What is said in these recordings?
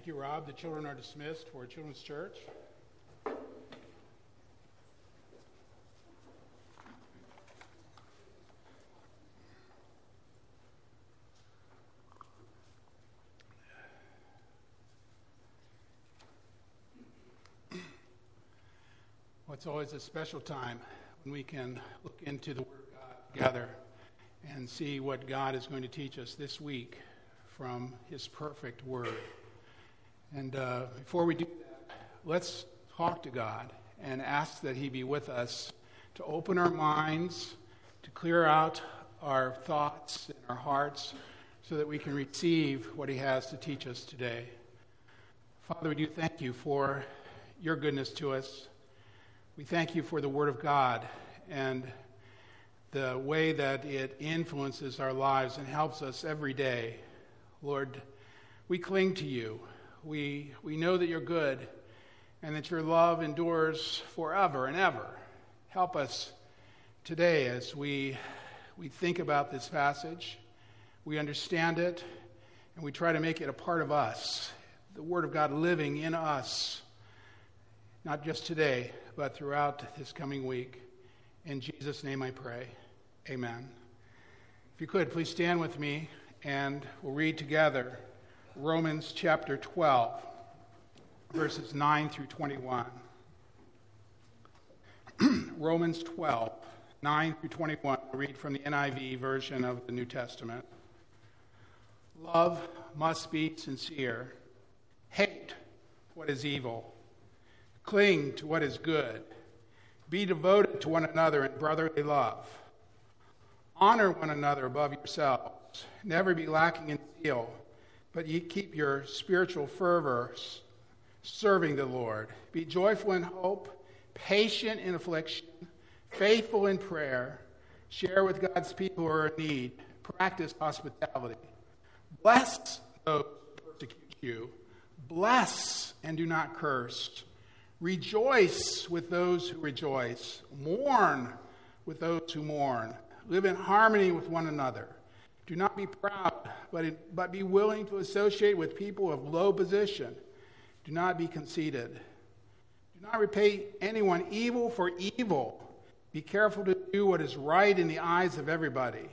Thank you, Rob. The children are dismissed for Children's Church. Well, it's always a special time when we can look into the Word of God together and see what God is going to teach us this week from His perfect Word. And before we do that, let's talk to God and ask that He be with us to open our minds, to clear out our thoughts and our hearts so that we can receive what He has to teach us today. Father, we do thank You for Your goodness to us. We thank You for the Word of God and the way that it influences our lives and helps us every day. Lord, we cling to You. We know that You're good and that Your love endures forever and ever. Help us today as we think about this passage, we understand it, and we try to make it a part of us, the Word of God living in us, not just today, but throughout this coming week. In Jesus' name I pray. Amen. If you could, please stand with me, and we'll read together Romans chapter 12, verses 9 through 21. Romans 12, 9 through 21. I'll read from the NIV version of the New Testament. Love must be sincere. Hate what is evil. Cling to what is good. Be devoted to one another in brotherly love. Honor one another above yourselves. Never be lacking in zeal, but ye keep your spiritual fervor serving the Lord. Be joyful in hope, patient in affliction, faithful in prayer. Share with God's people who are in need. Practice hospitality. Bless those who persecute you. Bless and do not curse. Rejoice with those who rejoice. Mourn with those who mourn. Live in harmony with one another. Do not be proud, but be willing to associate with people of low position. Do not be conceited. Do not repay anyone evil for evil. Be careful to do what is right in the eyes of everybody.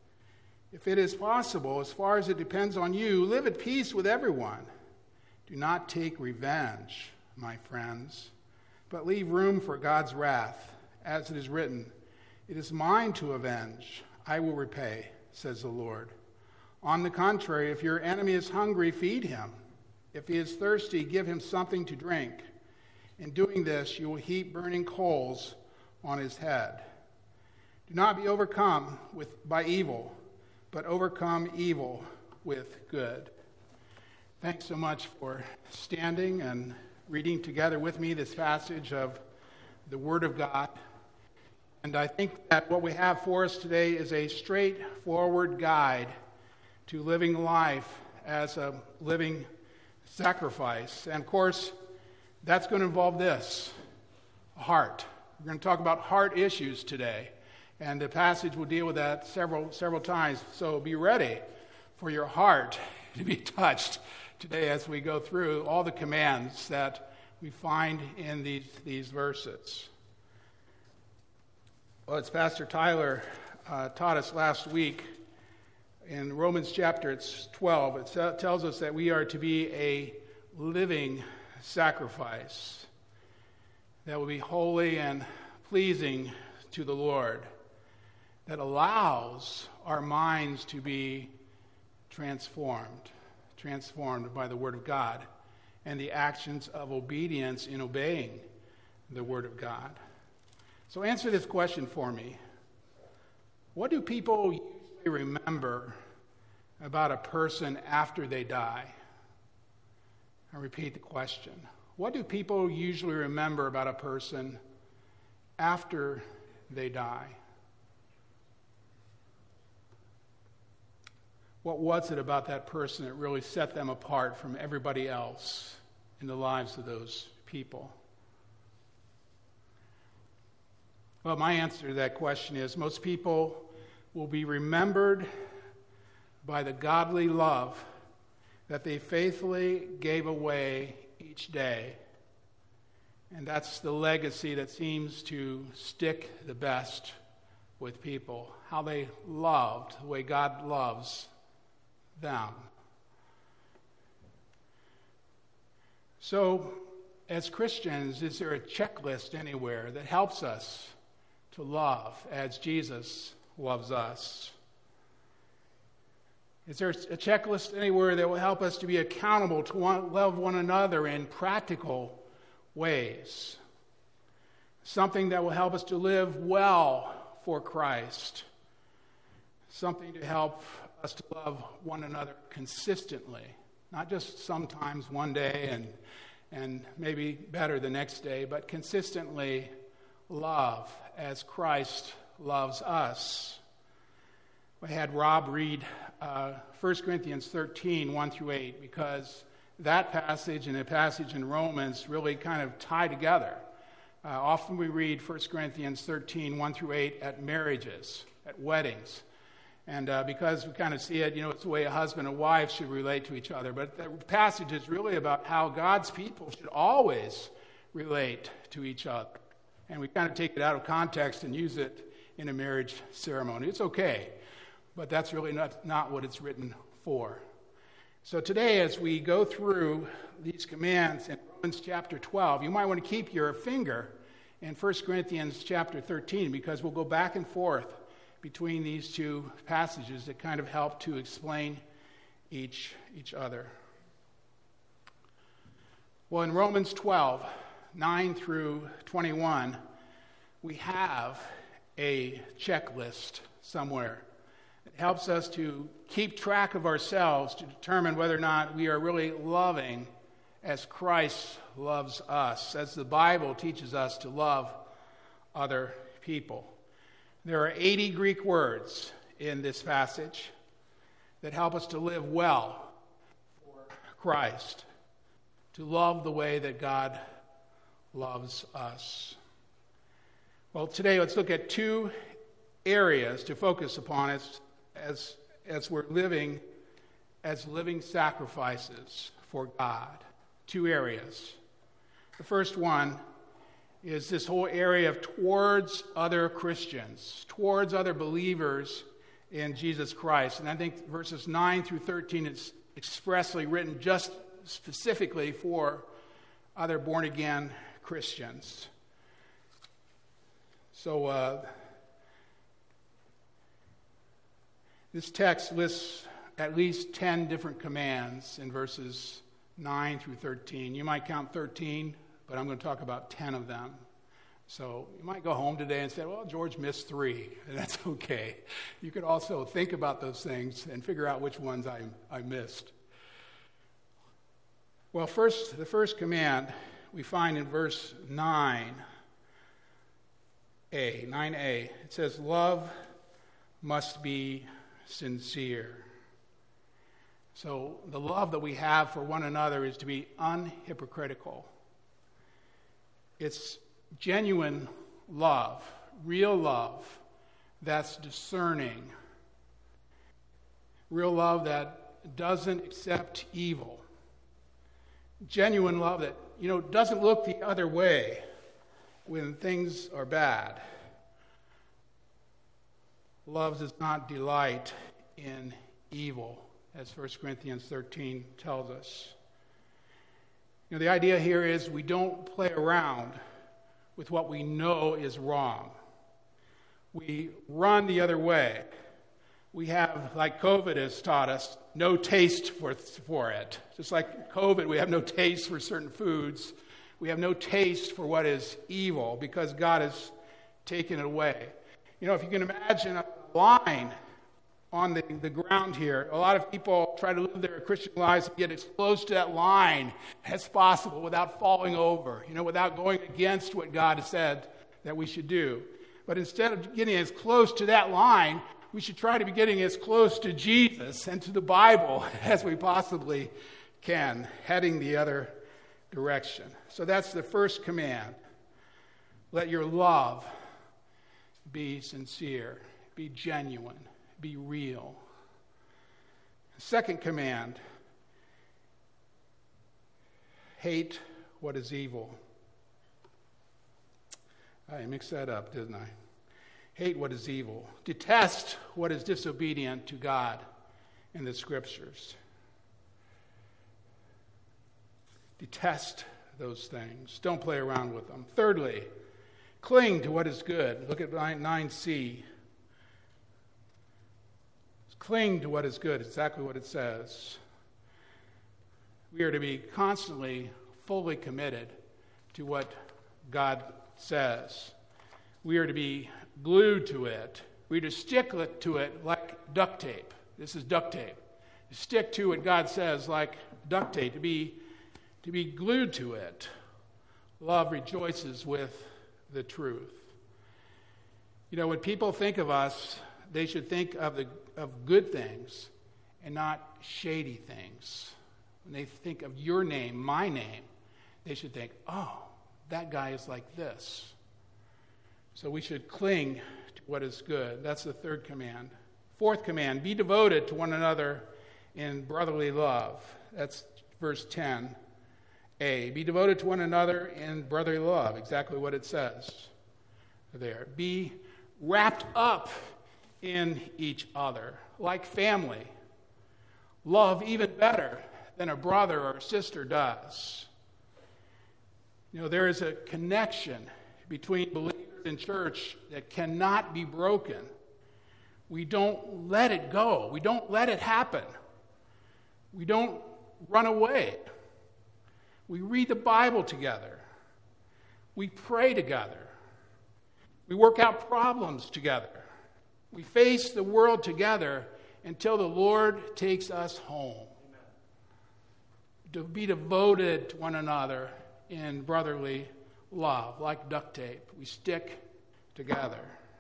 If it is possible, as far as it depends on you, live at peace with everyone. Do not take revenge, my friends, but leave room for God's wrath, as it is written, "It is mine to avenge. I will repay, says the Lord." On the contrary, if your enemy is hungry, feed him. If he is thirsty, give him something to drink. In doing this, you will heap burning coals on his head. Do not be overcome by evil, but overcome evil with good. Thanks so much for standing and reading together with me this passage of the Word of God. And I think that what we have for us today is a straightforward guide to living life as a living sacrifice. And of course, that's going to involve this, a heart. We're going to talk about heart issues today. And the passage will deal with that several times. So be ready for your heart to be touched today as we go through all the commands that we find in these verses. Well, as Pastor Tyler taught us last week, in Romans chapter 12, it tells us that we are to be a living sacrifice that will be holy and pleasing to the Lord, that allows our minds to be transformed by the Word of God and the actions of obedience in obeying the Word of God. So answer this question for me. What do people usually remember about a person after they die? I repeat the question. What do people usually remember about a person after they die? What was it about that person that really set them apart from everybody else in the lives of those people? Well, my answer to that question is most people will be remembered by the godly love that they faithfully gave away each day. And that's the legacy that seems to stick the best with people, how they loved the way God loves them. So, as Christians, is there a checklist anywhere that helps us to love as Jesus loves us? Is there a checklist anywhere that will help us to be accountable to love one another in practical ways? Something that will help us to live well for Christ. Something to help us to love one another consistently. Not just sometimes one day and maybe better the next day, but consistently love as Christ loves us. We had Rob read 1 Corinthians 13, 1 through 8, because that passage and the passage in Romans really kind of tie together. Often we read 1 Corinthians 13, 1 through 8 at marriages, at weddings. And because we kind of see it, it's the way a husband and wife should relate to each other. But the passage is really about how God's people should always relate to each other. And we kind of take it out of context and use it in a marriage ceremony. It's okay, but that's really not what it's written for. So today, as we go through these commands in Romans chapter 12, you might want to keep your finger in 1 Corinthians chapter 13, because we'll go back and forth between these two passages that kind of help to explain each other. Well, in Romans 12, 9 through 21, we have a checklist somewhere. It helps us to keep track of ourselves to determine whether or not we are really loving as Christ loves us, as the Bible teaches us to love other people. There are 80 Greek words in this passage that help us to live well for Christ, to love the way that God loves us. Well, today let's look at two areas to focus upon as we're living as living sacrifices for God. Two areas. The first one is this whole area of towards other Christians, towards other believers in Jesus Christ. And I think verses 9 through 13 is expressly written just specifically for other born-again Christians. So this text lists at least 10 different commands in verses 9 through 13. You might count 13, but I'm going to talk about 10 of them. So you might go home today and say, well, George missed 3, and that's okay. You could also think about those things and figure out which ones I missed. Well, the first command we find in verse 9a. It says, love must be sincere. So the love that we have for one another is to be unhypocritical. It's genuine love, real love that's discerning. Real love that doesn't accept evil. Genuine love that, doesn't look the other way when things are bad. Love does not delight in evil, as 1 Corinthians 13 tells us. The idea here is we don't play around with what we know is wrong. We run the other way. We have, like COVID has taught us, no taste for it. Just like COVID, we have no taste for certain foods. We have no taste for what is evil because God has taken it away. If you can imagine a line on the ground here, a lot of people try to live their Christian lives and get as close to that line as possible without falling over, without going against what God has said that we should do. But instead of getting as close to that line, we should try to be getting as close to Jesus and to the Bible as we possibly can, heading the other direction. So that's the first command. Let your love be sincere, be genuine, be real. The second command hate what is evil. I mixed that up, didn't I? Hate what is evil. Detest what is disobedient to God in the Scriptures. Detest those things. Don't play around with them. Thirdly, cling to what is good. Look at 9c. Cling to what is good, exactly what it says. We are to be constantly, fully committed to what God says. We are to be glued to it. We are to stick to it like duct tape. This is duct tape. Stick to what God says like duct tape, to be glued to it. Love rejoices with the truth. You know, when people think of us, they should think of good things and not shady things. When they think of your name, my name, they should think, oh, that guy is like this. So we should cling to what is good. That's the third command. Fourth command, be devoted to one another in brotherly love. That's verse 10a. Be devoted to one another in brotherly love. Exactly what it says there. Be wrapped up in each other, like family. Love even better than a brother or a sister does. You know, there is a connection between believers in church that cannot be broken. We don't let it go. We don't let it happen. We don't run away. We read the Bible together. We pray together. We work out problems together. We face the world together until the Lord takes us home. Amen. To be devoted to one another in brotherly love, like duct tape. We stick together.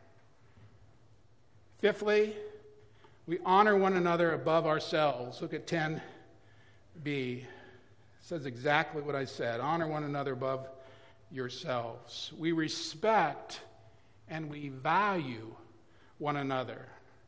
Fifthly, we honor one another above ourselves. Look at 10b. It says exactly what I said. Honor one another above yourselves. We respect and we value one another.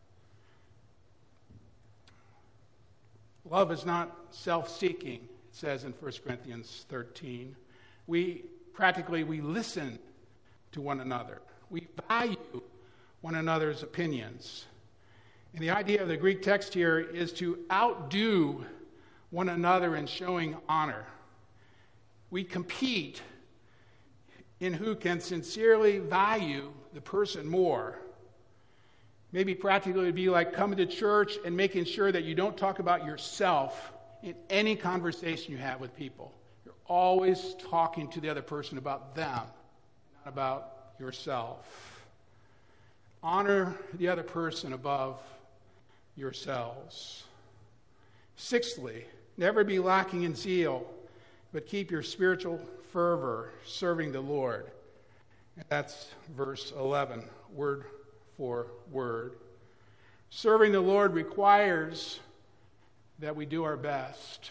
Love is not self-seeking, it says in 1 Corinthians 13. We listen to one another. We value one another's opinions. And the idea of the Greek text here is to outdo one another in showing honor. We compete in who can sincerely value the person more. Maybe practically it would be like coming to church and making sure that you don't talk about yourself in any conversation you have with people. You're always talking to the other person about them, not about yourself. Honor the other person above yourselves. Sixthly, never be lacking in zeal, but keep your spiritual fervor serving the Lord. And that's verse 11, word for word. Serving the Lord requires that we do our best.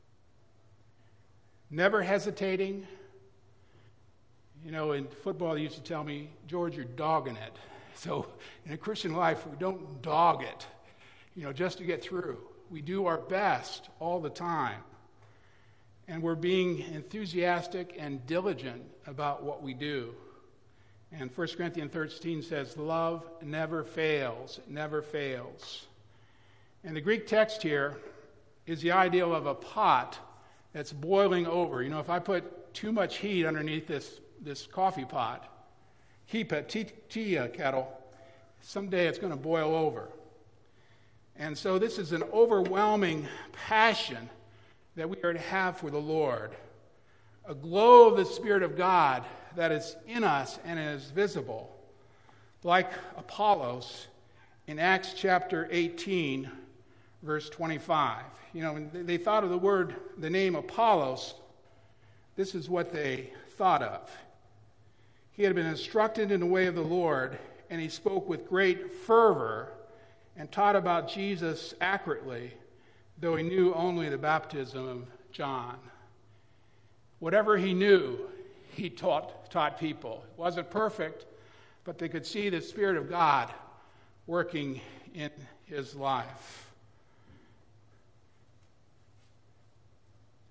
Never hesitating. You know, in football they used to tell me, George, you're dogging it. So in a Christian life, we don't dog it, just to get through. We do our best all the time. And we're being enthusiastic and diligent about what we do. And 1 Corinthians 13 says, love never fails. It never fails. And the Greek text here is the idea of a pot that's boiling over. If I put too much heat underneath this coffee pot, tea kettle, someday it's going to boil over. And so this is an overwhelming passion that we are to have for the Lord. A glow of the Spirit of God that is in us and is visible. Like Apollos in Acts chapter 18, verse 25. When they thought of the name Apollos, this is what they thought of. He had been instructed in the way of the Lord, and he spoke with great fervor and taught about Jesus accurately, though he knew only the baptism of John. Whatever he knew, he taught people. It wasn't perfect, but they could see the Spirit of God working in his life.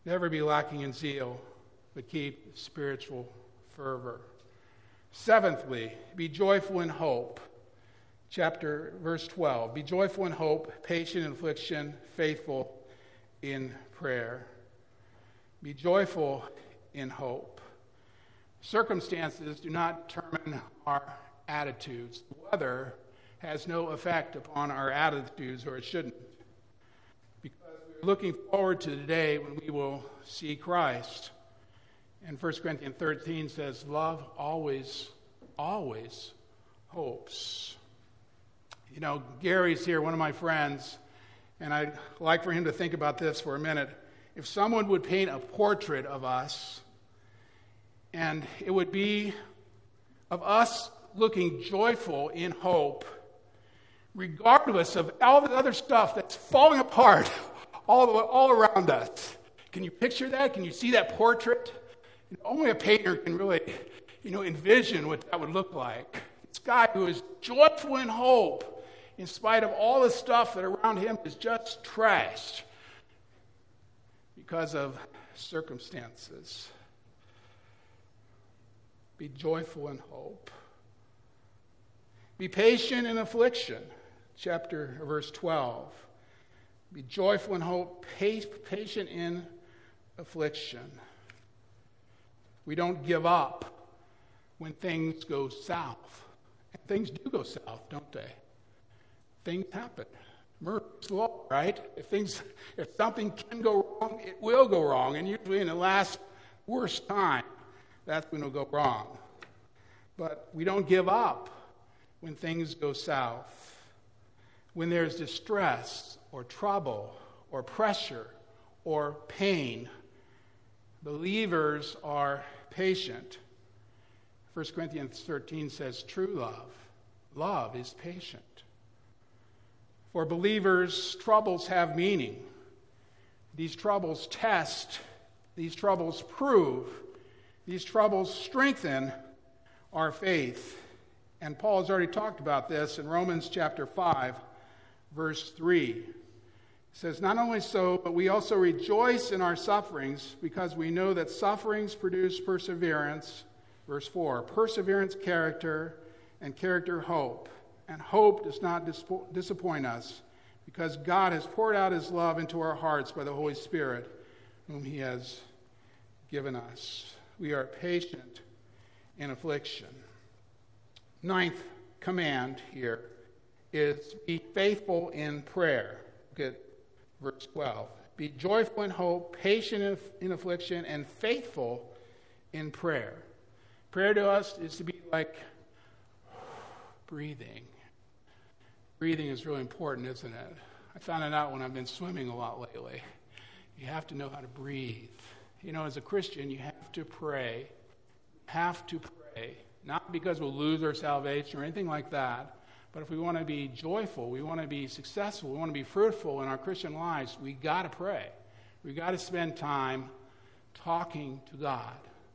Never be lacking in zeal, but keep spiritual fervor. Seventhly, be joyful in hope. Verse 12. Be joyful in hope, patient in affliction, faithful in prayer. Be joyful in hope. Circumstances do not determine our attitudes. The weather has no effect upon our attitudes, or it shouldn't. Because we're looking forward to the day when we will see Christ. And 1 Corinthians 13 says, love always, always hopes. You know, Gary's here, one of my friends, and I'd like for him to think about this for a minute. If someone would paint a portrait of us, and it would be of us looking joyful in hope, regardless of all the other stuff that's falling apart all around us. Can you picture that? Can you see that portrait? Only a painter can really, envision what that would look like. This guy who is joyful in hope, in spite of all the stuff that around him is just trashed because of circumstances. Be joyful in hope. Be patient in affliction. Verse 12. Be joyful in hope, patient in affliction. We don't give up when things go south. And things do go south, don't they? Things happen. Murphy's law, right? If something can go wrong, it will go wrong. And usually in the last worst time, that's when it'll go wrong. But we don't give up when things go south. When there's distress or trouble or pressure or pain, believers are patient. 1 Corinthians 13 says true love is patient. For believers, troubles have meaning. These troubles test, these troubles prove, these troubles strengthen our faith. And Paul has already talked about this in Romans chapter 5, verse 3. It says, not only so, but we also rejoice in our sufferings, because we know that sufferings produce perseverance. Verse 4, perseverance, character, and character, hope. And hope does not disappoint us, because God has poured out his love into our hearts by the Holy Spirit, whom he has given us. We are patient in affliction. Ninth command here is be faithful in prayer. Look at verse 12. Be joyful in hope, patient in affliction, and faithful in prayer. Prayer to us is to be like breathing. Breathing is really important, isn't it? I found it out when I've been swimming a lot lately. You have to know how to breathe. As a Christian, you have to pray. Not because we'll lose our salvation or anything like that, but if we want to be joyful, we want to be successful, we want to be fruitful in our Christian lives, we got to pray. We got to spend time talking to God.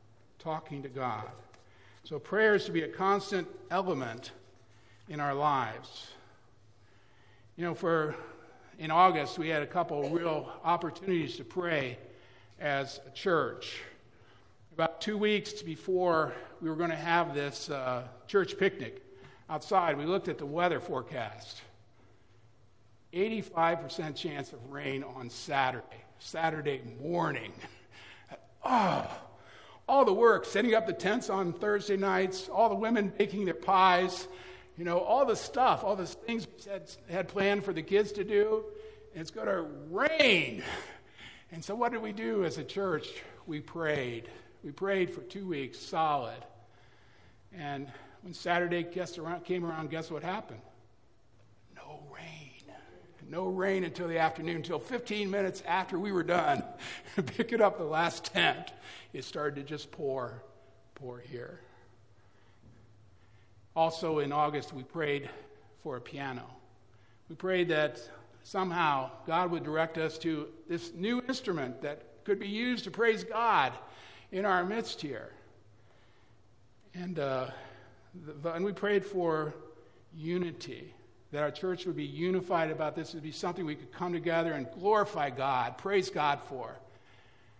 So prayer is to be a constant element in our lives. In August, we had a couple real opportunities to pray as a church. About 2 weeks before we were going to have this church picnic outside, we looked at the weather forecast. 85% chance of rain on Saturday morning. All the work, setting up the tents on Thursday nights, all the women baking their pies, all the stuff, all the things we had planned for the kids to do, and it's going to rain. And so what did we do as a church? We prayed. We prayed for 2 weeks, solid. And when Saturday came around, guess what happened? No rain. No rain until the afternoon, until 15 minutes after we were done picking up the last tent. It started to just pour here. Also in August, we prayed for a piano. We prayed that somehow God would direct us to this new instrument that could be used to praise God in our midst here. And we prayed for unity, that our church would be unified about this. It would be something we could come together and glorify God, praise God for.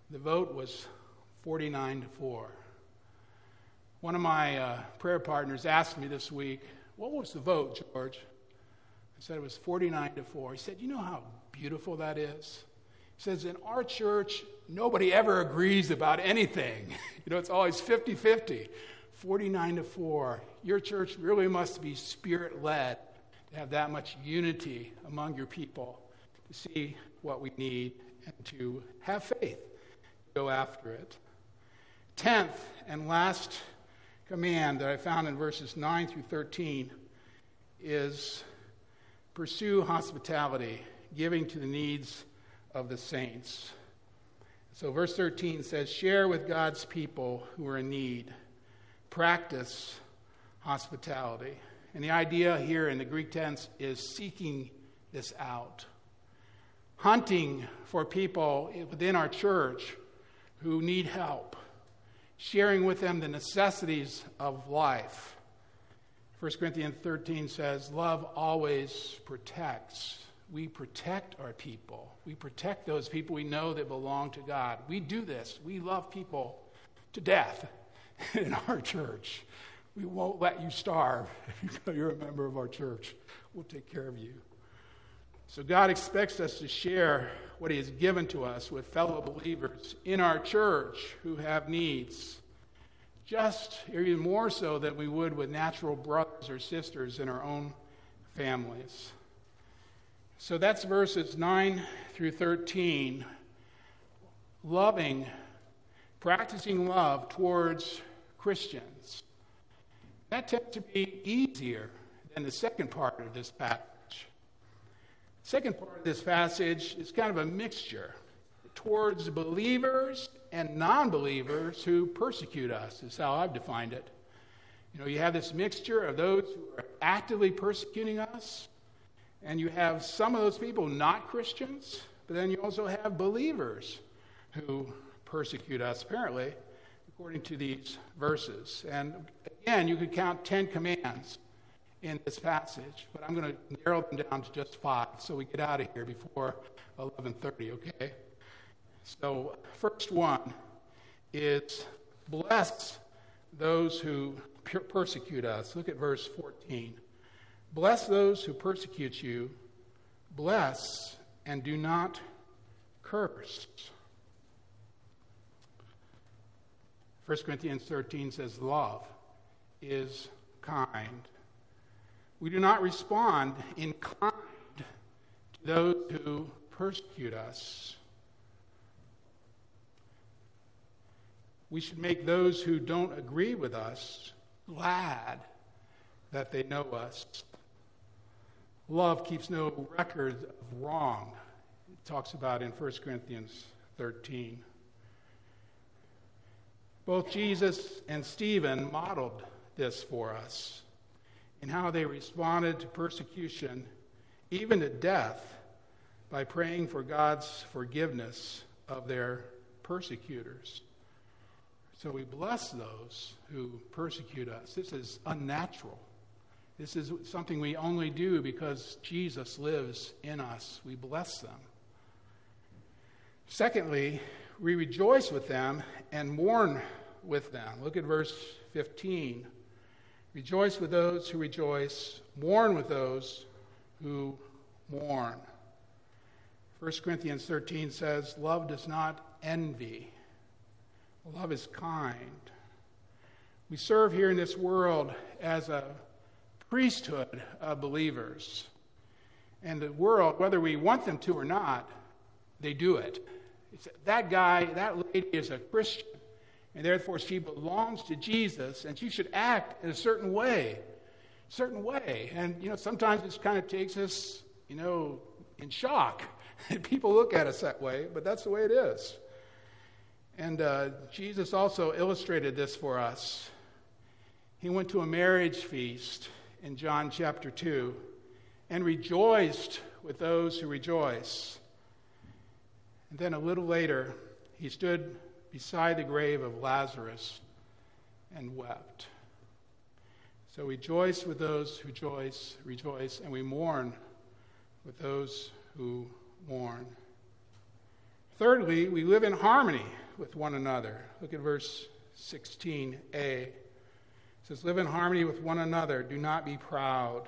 The vote was 49-4. One of my prayer partners asked me this week, "What was the vote, George?" I said it was 49-4. He said, "You know how beautiful that is?" He says, "In our church, nobody ever agrees about anything. It's always 50-50. 49-4. Your church really must be Spirit-led to have that much unity among your people, to see what we need and to have faith, to go after it." 10th and last command that I found in verses 9 through 13 is pursue hospitality, giving to the needs of the saints. So verse 13 says, share with God's people who are in need. Practice hospitality. And the idea here in the Greek tense is seeking this out. Hunting for people within our church who need help. Sharing with them the necessities of life. 1 Corinthians 13 says, love always protects. We protect our people. We protect those people we know that belong to God. We do this. We love people to death in our church. We won't let you starve if you're a member of our church. We'll take care of you. So God expects us to share what He has given to us with fellow believers in our church who have needs, just or even more so than we would with natural brothers or sisters in our own families. So that's verses 9 through 13. Practicing love towards Christians. That tends to be easier than the second part of this passage. The second part of this passage is kind of a mixture towards believers and non-believers who persecute us, is how I've defined it. You have this mixture of those who are actively persecuting us, and you have some of those people not Christians, but then you also have believers who persecute us, apparently, according to these verses. And again, you could count 10 commands in this passage, but I'm going to narrow them down to just 5 so we get out of here before 11:30, okay? So, first one is bless those who persecute us. Look at verse 14. Bless those who persecute you. Bless and do not curse. 1 Corinthians 13 says, love is kind. We do not respond in kind to those who persecute us. We should make those who don't agree with us glad that they know us. Love keeps no record of wrong. It talks about in 1 Corinthians 13. Both Jesus and Stephen modeled this for us in how they responded to persecution, even to death, by praying for God's forgiveness of their persecutors. So we bless those who persecute us. This is unnatural. This is something we only do because Jesus lives in us. We bless them. Secondly, we rejoice with them and mourn with them. Look at verse 15. Rejoice with those who rejoice, mourn with those who mourn. 1 Corinthians 13 says, love does not envy. Love is kind. We serve here in this world as a priesthood of believers. And the world, whether we want them to or not, they do it. It's that guy, that lady is a Christian, and therefore she belongs to Jesus, and she should act in a certain way. And, sometimes this kind of takes us, in shock. People look at us that way, but that's the way it is. And Jesus also illustrated this for us. He went to a marriage feast in John chapter 2 and rejoiced with those who rejoice. And then a little later, he stood beside the grave of Lazarus and wept. So rejoice with those who rejoice, and we mourn with those who mourn. Thirdly, we live in harmony with one another. Look at verse 16a. It says, live in harmony with one another. Do not be proud.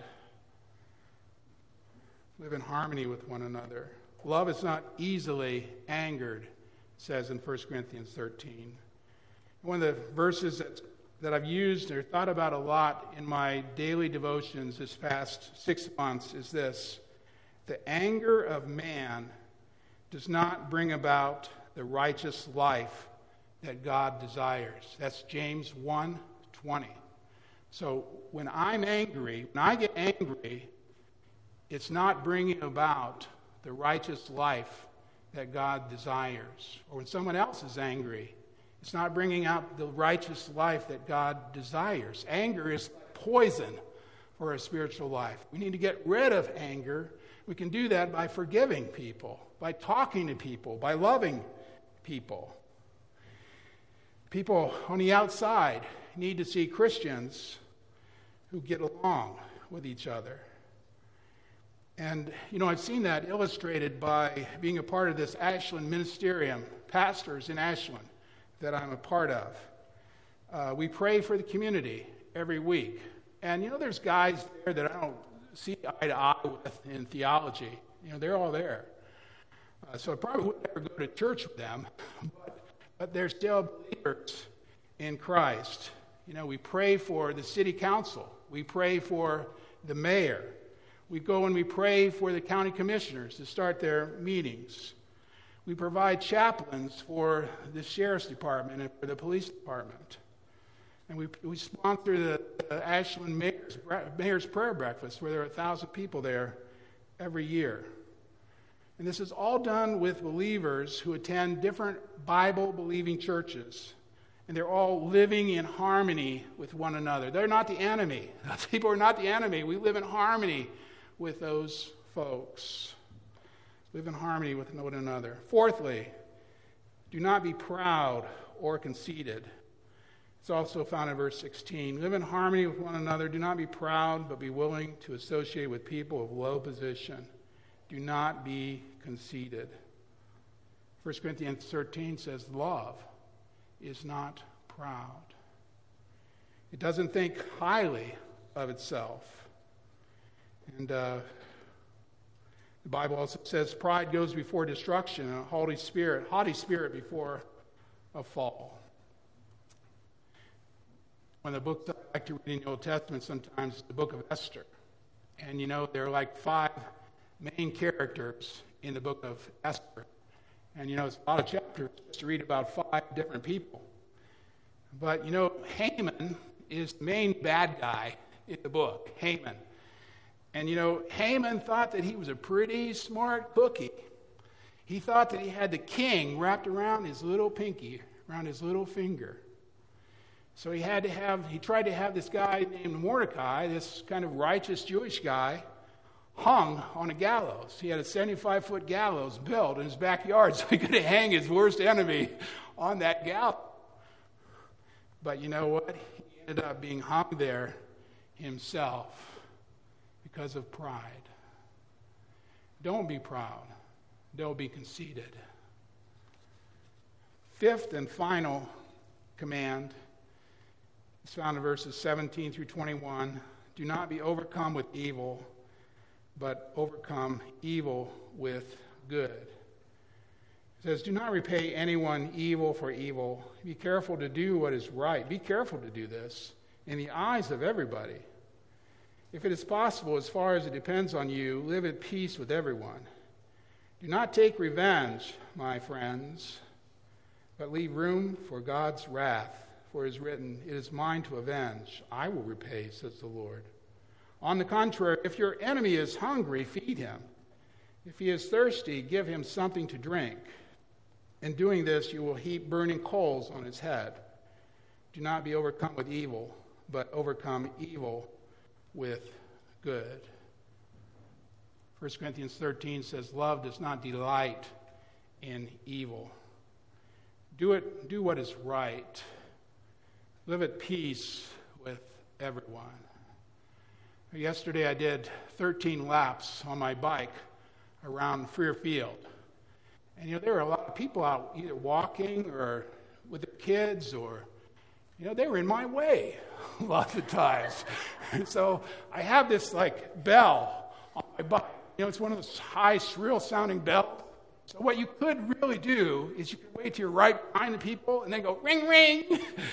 Live in harmony with one another. Love is not easily angered, it says in 1 Corinthians 13. One of the verses that I've used or thought about a lot in my daily devotions this past 6 months is this: the anger of man does not bring about the righteous life that God desires. That's James 1:20. So when I'm angry, when I get angry, it's not bringing about the righteous life that God desires. Or when someone else is angry, it's not bringing out the righteous life that God desires. Anger is poison for a spiritual life. We need to get rid of anger. We can do that by forgiving people, by talking to people, by loving people. People on the outside need to see Christians who get along with each other. And, I've seen that illustrated by being a part of this Ashland Ministerium, pastors in Ashland, that I'm a part of. We pray for the community every week. And, there's guys there that I don't see eye to eye with in theology. They're all there. So I probably would never go to church with them, but they're still believers in Christ. We pray for the city council. We pray for the mayor. We go and we pray for the county commissioners to start their meetings. We provide chaplains for the sheriff's department and for the police department. And we sponsor the Ashland Mayor's Prayer Breakfast, where there are 1,000 people there every year. And this is all done with believers who attend different Bible-believing churches. And they're all living in harmony with one another. They're not the enemy. Those people are not the enemy. We live in harmony with those folks. Live in harmony with one another. Fourthly, do not be proud or conceited. It's also found in verse 16. Live in harmony with one another. Do not be proud, but be willing to associate with people of low position. Do not be conceited. 1 Corinthians 13 says, love is not proud. It doesn't think highly of itself. And the Bible also says pride goes before destruction and a haughty spirit before a fall. One of the books I like to read in the Old Testament sometimes is the book of Esther. And there are like 5 main characters in the book of Esther. And it's a lot of chapters just to read about 5 different people. But Haman is the main bad guy in the book, Haman. And Haman thought that he was a pretty smart cookie. He thought that he had the king wrapped around his little pinky, around his little finger. So he tried to have this guy named Mordecai, this kind of righteous Jewish guy, hung on a gallows. He had a 75-foot gallows built in his backyard so he could hang his worst enemy on that gallows. But you know what? He ended up being hung there himself because of pride. Don't be proud. Don't be conceited. Fifth and final command is found in verses 17 through 21. Do not be overcome with evil, but overcome evil with good. It says, do not repay anyone evil for evil. Be careful to do what is right. Be careful to do this in the eyes of everybody. If it is possible, as far as it depends on you, live at peace with everyone. Do not take revenge, my friends, but leave room for God's wrath. For it is written, it is mine to avenge. I will repay, says the Lord. On the contrary, if your enemy is hungry, feed him. If he is thirsty, give him something to drink. In doing this, you will heap burning coals on his head. Do not be overcome with evil, but overcome evil with good. 1 Corinthians 13 says, love does not delight in evil. Do what is right. Live at peace with everyone. Yesterday I did 13 laps on my bike around Freer Field. And And, there were a lot of people out either walking or with their kids or, they were in my way a lot of the times. And so I have this, bell on my bike. It's one of those high, shrill-sounding bells. So what you could really do is you could wait till you're right behind the people and then go, ring, ring,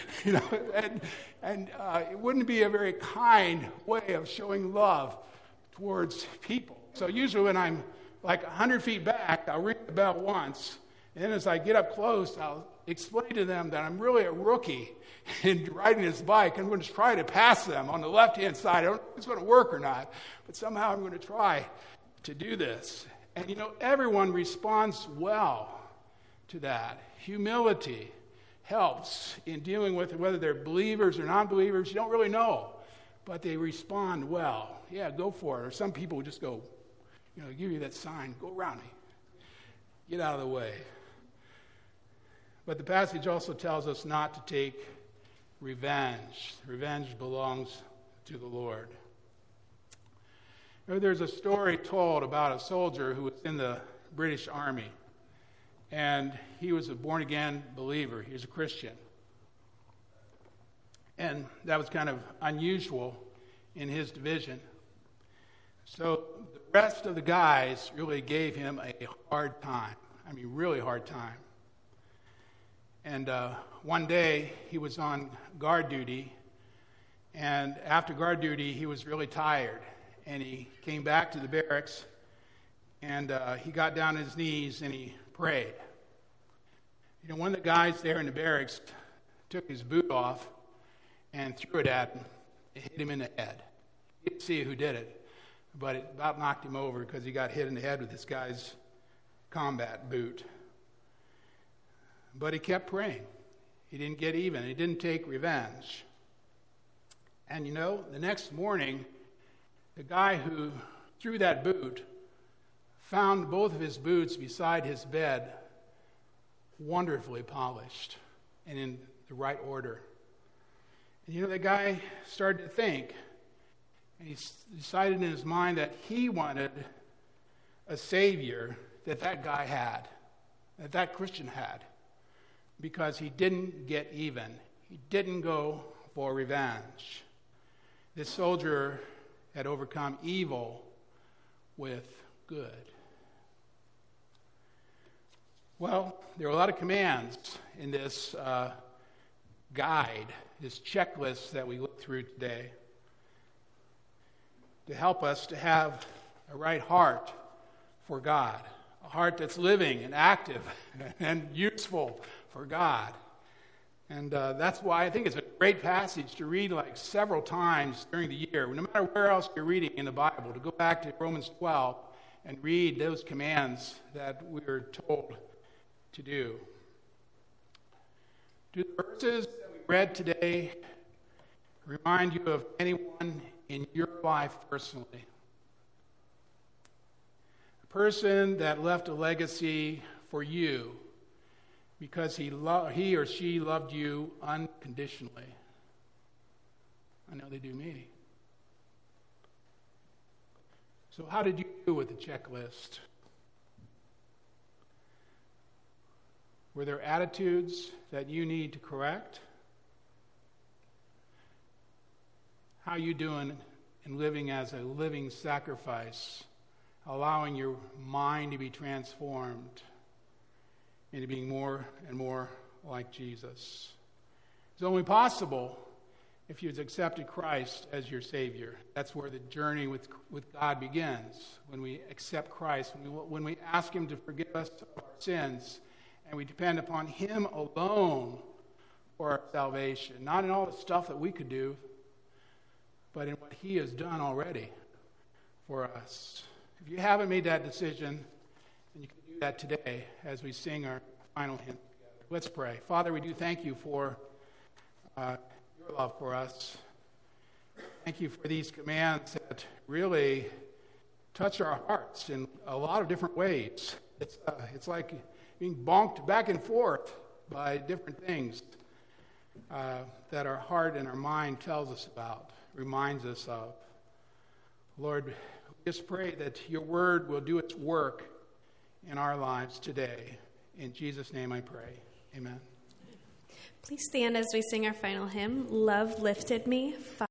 and it wouldn't be a very kind way of showing love towards people. So usually when I'm 100 feet back, I'll ring the bell once, and then as I get up close, I'll explain to them that I'm really a rookie in riding this bike. I'm going to try to pass them on the left-hand side. I don't know if it's going to work or not, but somehow I'm going to try to do this. And, everyone responds well to that. Humility helps in dealing with whether they're believers or non-believers. You don't really know, but they respond well. Yeah, go for it. Or some people just go, give you that sign, go around me. Get out of the way. But the passage also tells us not to take revenge. Revenge belongs to the Lord. There's a story told about a soldier who was in the British Army, and he was a born-again believer. He was a Christian. And that was kind of unusual in his division. So the rest of the guys really gave him a hard time. Really hard time. And one day he was on guard duty, and after guard duty he was really tired. And he came back to the barracks, and he got down on his knees, and he prayed. One of the guys there in the barracks took his boot off and threw it at him. It hit him in the head. You didn't see who did it, but it about knocked him over because he got hit in the head with this guy's combat boot. But he kept praying. He didn't get even. He didn't take revenge. And the next morning, the guy who threw that boot found both of his boots beside his bed, wonderfully polished and in the right order. And the guy started to think, and he decided in his mind that he wanted a Savior that guy had, that Christian had, because he didn't get even. He didn't go for revenge. This soldier had overcome evil with good. Well, there are a lot of commands in this guide, this checklist that we look through today, to help us to have a right heart for God, a heart that's living and active and useful for God. And that's why I think it's a great passage to read several times during the year. No matter where else you're reading in the Bible, to go back to Romans 12 and read those commands that we're told to do. Do the verses that we read today remind you of anyone in your life personally? A person that left a legacy for you because he or she loved you unconditionally. I know they do me. So how did you do with the checklist? Were there attitudes that you need to correct? How are you doing in living as a living sacrifice, allowing your mind to be transformed into being more and more like Jesus? It's only possible if you've accepted Christ as your Savior. That's where the journey with God begins, when we accept Christ, when we ask Him to forgive us of our sins, and we depend upon Him alone for our salvation. Not in all the stuff that we could do, but in what He has done already for us. If you haven't made that decision, then you can do that today as we sing our final hymn together. Let's pray. Father, we do thank you for your love for us. Thank you for these commands that really touch our hearts in a lot of different ways. It's like being bonked back and forth by different things that our heart and our mind tells us about, reminds us of. Lord, we just pray that your word will do its work in our lives today. In Jesus' name I pray. Amen. Please stand as we sing our final hymn, Love Lifted Me.